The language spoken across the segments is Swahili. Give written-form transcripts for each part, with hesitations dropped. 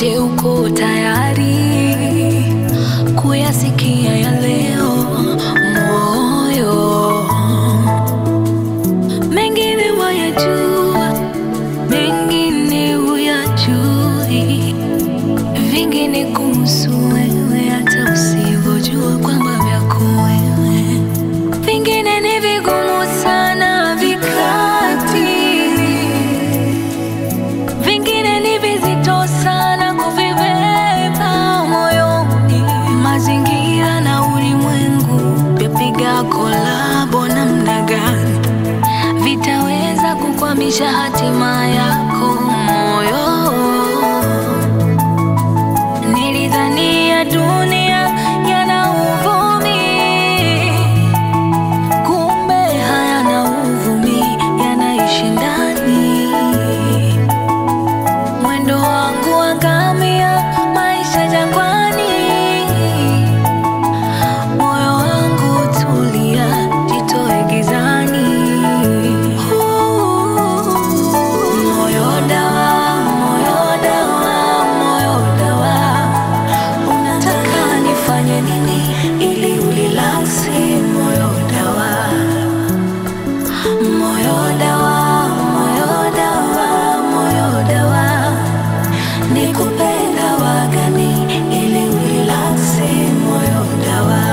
Je, uko tayari kuyasikia ya leo moyo? Mengine wayajua, mengine huyajui, vingine kuhusu wewe hata usivyojua kwamba vyako wewe. Vingine ni vigumu sana vikati, vingine ni vizito sana kuvibeba moyoni. Mazingira na ulimwengu vyapiga kolabo namna gani vitaweza kukwamisha hatima yako moyo? Nilidhania dunia yana uvumi, kumbe hayana uvumi, yanaishi ndani. Mwendo wangu wa ngamia, maisha jangwani. Moyo wangu tulia, jitoe gizani. Moyo dawa, moyo dawa, moyo dawa. Unataka nifanye nini ili ulilaksi? Moyo dawa, moyo dawa, moyo dawa, moyo dawa. Nikupe dawa gani ili ulilaksi? Moyo dawa.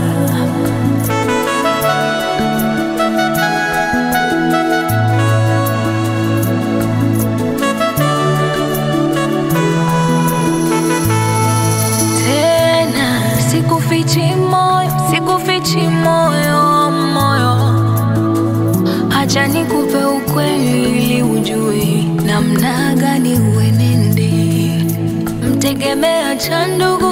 Tena sikufichi moyo, sikufichi moyo, moyo. Acha nikupe ukweli ili ujue namna gani uenende. Mtegemea cha ndugu